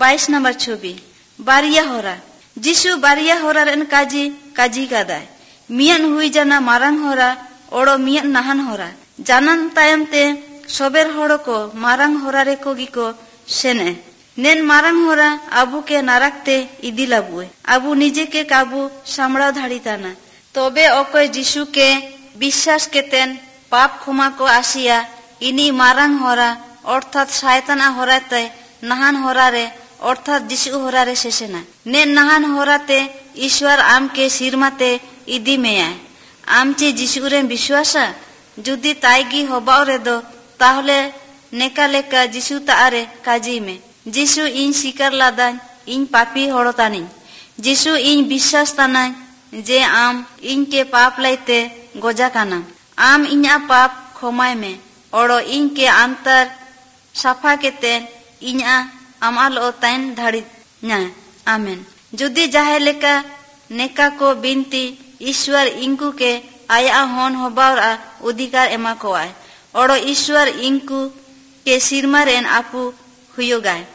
22 number छवि बारिया होरा जिसु बारिया होरा रेन काजी कादाय मियन हुई जाना मारंग होरा ओड़ो मियन नाहन होरा जानन तायम ते सोबेर होड़ो को मारंग होरा रे को गिको सेने नेन मारंग होरा आबू के नारकते इदी लाबुए आबू निजे के काबू सामड़ा धाड़ी ताना तोबे ओकोय जिसु के विश्वास केतेन पाप क्षमा को आसिया इनी मारंग होरा अर्थात शैताना होराते नाहान होरा रे अर्थात जिसु होरा रे शेषेना ने नाहान होराते ईश्वर आम के सिरमाते इदी में आए आम चे जिसु रे विश्वासा जुदी ताइगी होबाव रे दो ताहले नेका लेका जिसु तारे काजी में जिसु इन सिकर लादान इन पापी होड़तानी जिसु इन विश्वास ताना जे आम इन के पाप लाइते गोजा काना आम इन्या पाप खोमाय में ओड़ो इन के अंतर साफा केतेन इन्या आमाल ओताइन धाड़ी न्याय आमेन जुदी जाहे लेका नेका को बिनती ईश्वर इंकु के आया होन होबावरा अधिकार एमा को आए ओड़ो ईश्वर इंकु के सिरमारेन आपू हुयोगाय